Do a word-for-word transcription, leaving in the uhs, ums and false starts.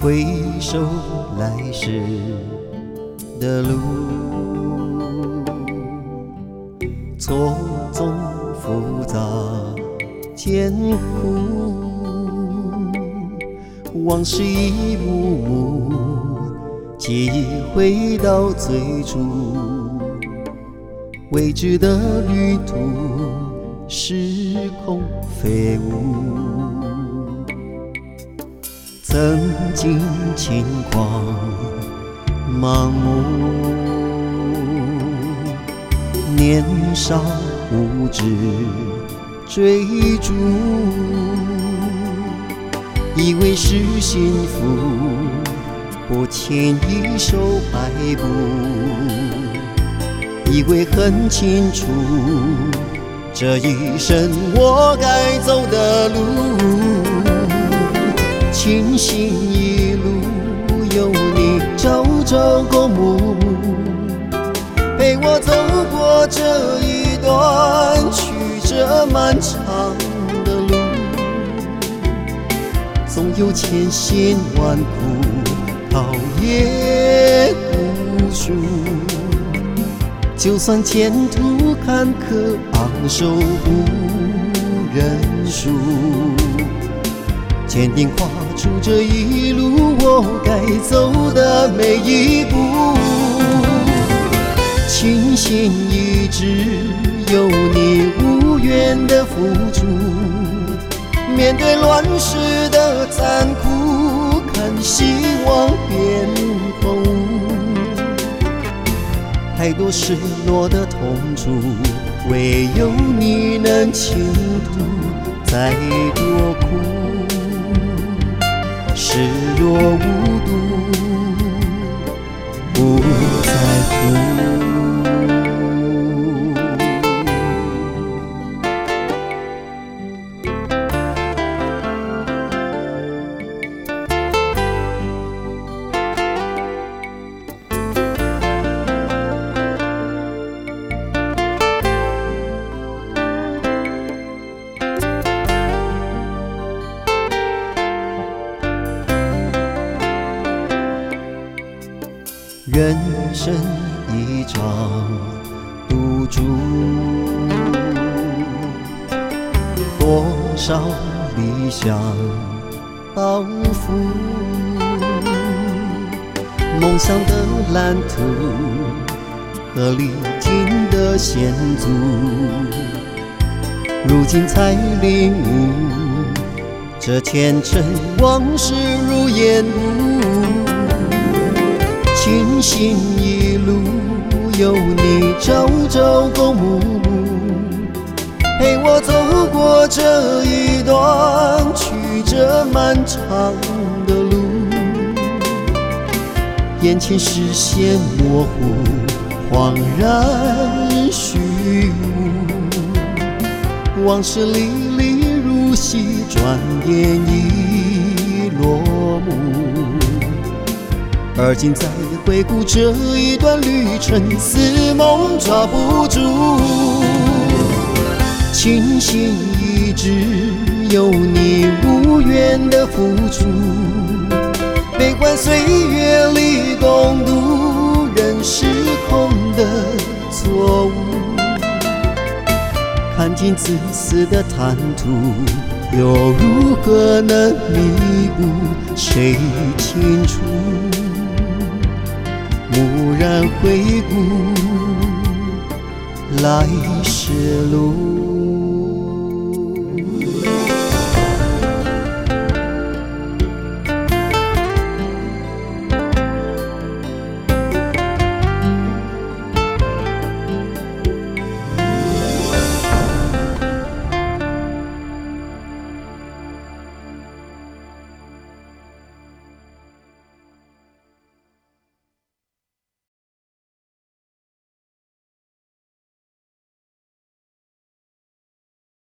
回首来时的路，错综复杂艰苦，往事一幕幕，记忆回到最初，未知的旅途，时空飞舞。曾经轻狂盲目，年少无知追逐，以为是幸福，不牵一手摆布，以为很清楚，这一生我该走的路。庆幸一路有你朝朝暮暮，陪我走过这一段曲折漫长的路。总有千辛万苦，考验无数，就算前途坎坷，昂首不认输。坚定跨出这一路我该走的每一步，庆幸一直有你无怨的付出，面对乱世的残酷，看希望变空无。太多失落的痛楚，唯有你能倾吐，再多苦视若无睹，不在乎。人生一场赌注，多少理想包袱，梦想的蓝图和历经的险阻，如今才领悟，这前尘往事如烟雾。庆幸一路有你朝朝暮暮，陪我走过这一段曲折漫长的路。眼前视线模糊，恍然虚无，往事历历如洗，转眼已落幕。而今再回顾这一段旅程，似梦抓不住。庆幸一直有你无怨的付出，悲欢岁月里共度人世空的错误。看尽自私的贪图，又如何能弥补？谁清楚？蓦然回顾来时路。